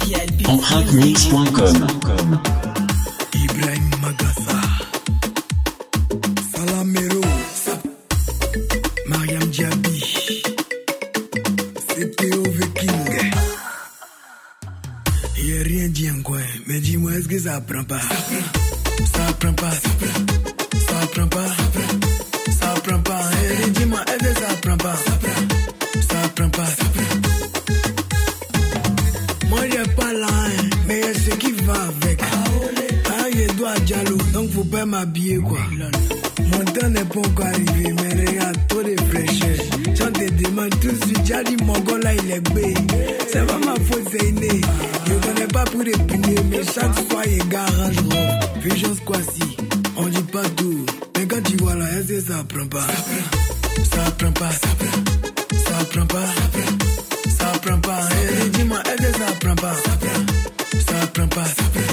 Empreinte-mix.com. Ibrahim Magassa, Salamero, Mariam Diaby, c'est Théo Viking. Y'a rien dit en coin, mais dis-moi, est-ce que ça apprend pas? Ça apprend pas, ça apprend pas, ça apprend pas. Hey, dis-moi, est-ce que ça apprend pas? Ça apprend pas. Moi j'ai pas là, hein, mais y'a ce qui va avec. Ah, il doit dialogue, donc faut pas m'habiller quoi. Mon temps n'est pas encore arrivé, mais regarde, trop de fraîcheur. J'en te demande tout de suite, j'ai dit mon gars là il est bé. C'est pas ma faute, c'est inné. Je connais pas pour les punir, mais chaque fois il garage robe. Vision Squassi, on dit pas tout. Mais quand tu vois là, est-ce que ça apprend pas? Ça apprend pas, ça apprend pas, ça apprend pas. Hey, dis-moi, est-ce que ça apprend pas? Ça apprend pas,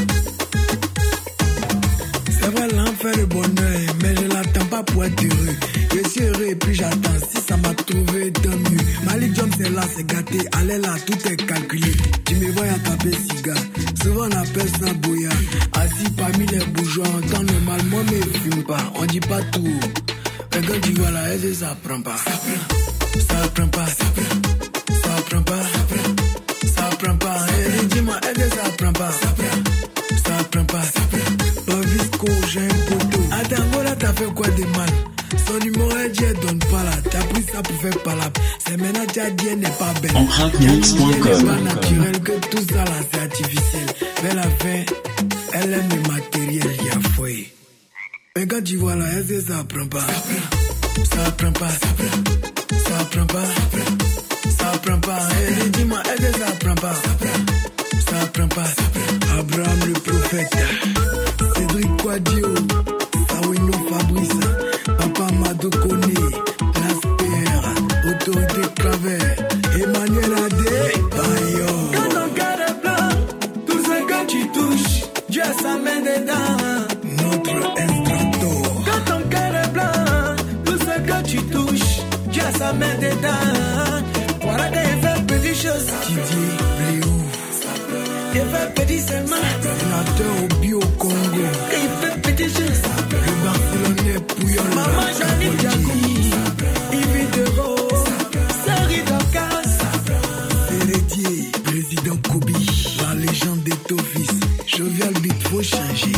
ça va l'enfer le bonheur, mais je l'attends pas pour être heureux. Je suis heureux et puis j'attends, si ça m'a trouvé tant mieux. Malik Jones c'est là, c'est gâté, allez là, tout est calculé. Tu me vois à taper cigare, souvent on appelle ça bouillard. Assis parmi les bourgeois, en temps normal, moi me fume pas, on dit pas tout. Mais quand tu vois là, est-ce que ça apprend pas? Ça apprend pas, ça apprend pas, ça apprend pas. Hey, dis-moi, est-ce que ça apprend pas? Ça apprend pas, Visco, j'ai un poteau. Attends, voilà, t'as fait quoi de mal? Son numéro dit, elle donne pas là. T'as pris ça pour faire palabre. C'est maintenant, t'as dit, elle n'est pas belle. Empreinte-mix.com. Elle n'est pas naturelle, que tout ça là, c'est artificiel. Mais la fin, elle aime le matériel, y'a fouillé. Mais quand tu vois là, est-ce que ça apprend pas? Ça apprend pas, ça apprend pas, ça apprend pas. Hey, dis-moi, est-ce que ça apprend pas? Ça apprend pas. Abraham le prophète, Cédric Quadio, Sawino Fabrice, Papa Mado Kone, Lasper, Autorité Claver, Emmanuel Adé, Bayo. Quand ton cœur est blanc, tout ce que tu touches, Dieu a sa main dedans. Notre instrato. Quand ton cœur est blanc, tout ce que tu touches, Dieu a sa main dedans. Voilà qu'il fait petites choses. Didier Léo. Il fait petit seulement. Sénateur au bio Congo. Il fait petit chose. Le Barcelonais Pouyol. Maman Janine Diakoui. Yves Dero. Seri Docas. Héritier. Président Kobi. La légende des Tofis. Jovial Beat, faut changer.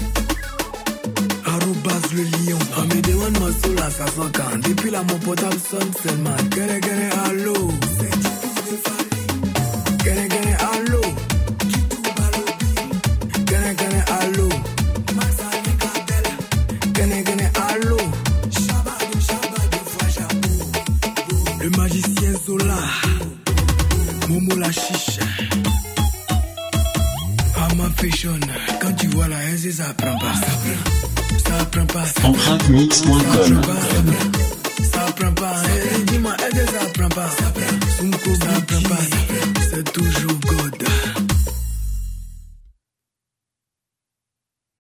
Arrobas le lion. On me demande ma soul à 500 Depuis là, mon portable sonne seulement. Gare gare allo. Gare gare allo. Allo, Gane allo, le magicien Zola, Momo la chiche, Ama Fashion. Quand tu vois la haine, ça apprend pas, ça apprend pas. Empreinte-mix.com. Ça apprend pas. Dis-moi, est-ce que ça apprend pas? Sunko, ça apprend pas. C'est toujours